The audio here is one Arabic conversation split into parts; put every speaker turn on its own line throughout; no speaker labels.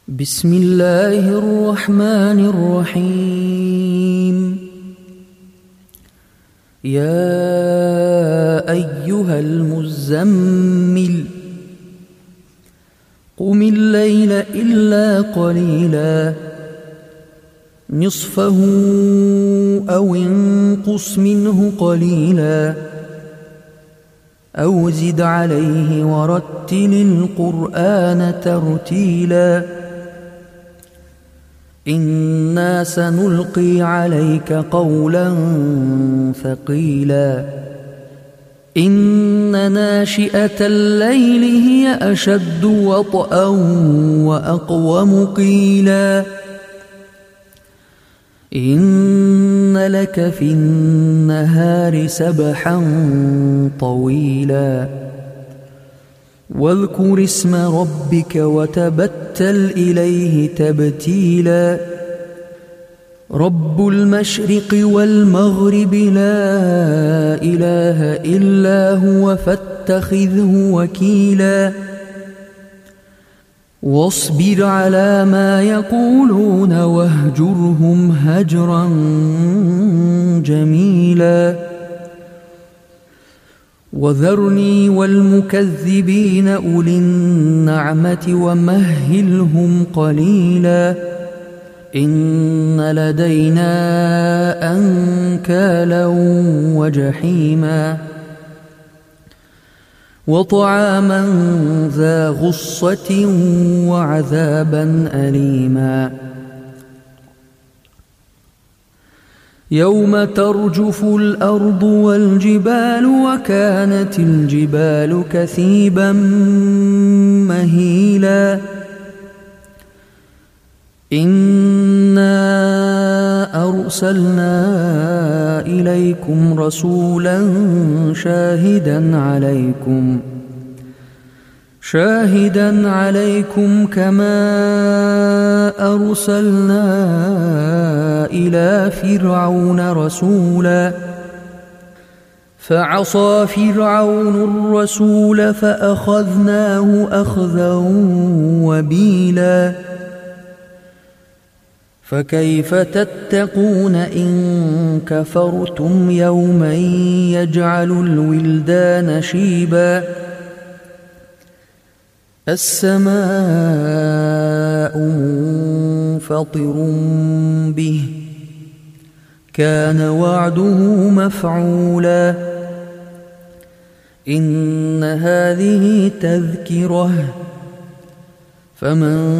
بسم الله الرحمن الرحيم. يا أيها المزمل قم الليل إلا قليلا نصفه أو انقص منه قليلا أو زد عليه ورتل القرآن ترتيلا إنا سنلقي عليك قولا ثقيلا إن ناشئة الليل هي أشد وطئا وأقوم قيلا إن لك في النهار سبحا طويلا واذكر اسم ربك وتبتل إليه تبتيلا رب المشرق والمغرب لا إله إلا هو فاتخذه وكيلا واصبر على ما يقولون واهجرهم هجرا جميلا وذرني والمكذبين أولي النعمة ومهلهم قليلا إن لدينا أنكالا وجحيما وطعاما ذا غصة وعذابا أليما يوم ترجف الأرض والجبال وكانت الجبال كثيبا مهيلا إنا أرسلنا إليكم رسولا شاهدا عليكم كما أرسلنا إلى فرعون رسولا فعصى فرعون الرسول فأخذناه أخذا وبيلا فكيف تتقون إن كفرتم يوما يجعل الولدان شيبا السماء منفطر به كان وعده مفعولا إن هذه تذكرة فمن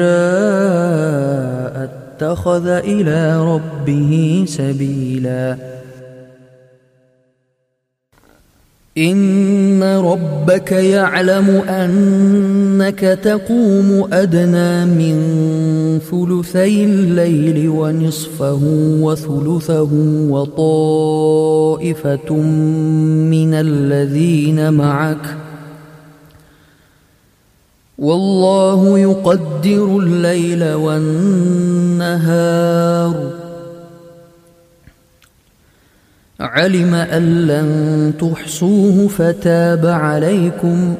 شاء اتخذ إلى ربه سبيلا إن ربك يعلم أنك تقوم أدنى من ثلثي الليل ونصفه وثلثه وطائفة من الذين معك والله يقدر الليل والنهار علم أن لن تحصوه فتاب عليكم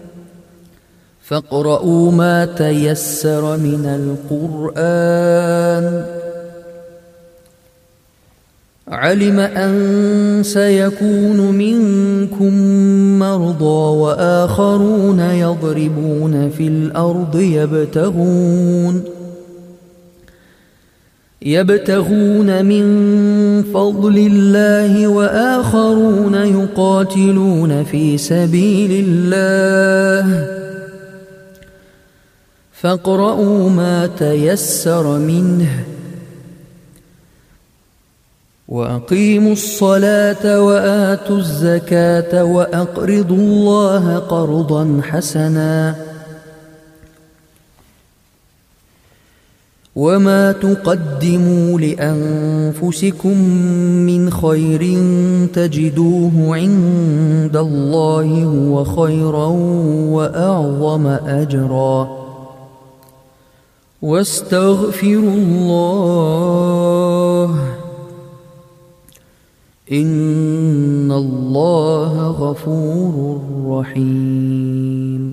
فاقرؤوا ما تيسر من القرآن علم أن سيكون منكم مرضى وآخرون يضربون في الأرض يبتغون من فضل الله وآخرون يقاتلون في سبيل الله فاقرؤوا ما تيسر منه وأقيموا الصلاة وآتوا الزكاة وأقرضوا الله قرضا حسنا وما تقدموا لأنفسكم من خير تجدوه عند الله هو خيرا وأعظم أجرا واستغفروا الله إن الله غفور رحيم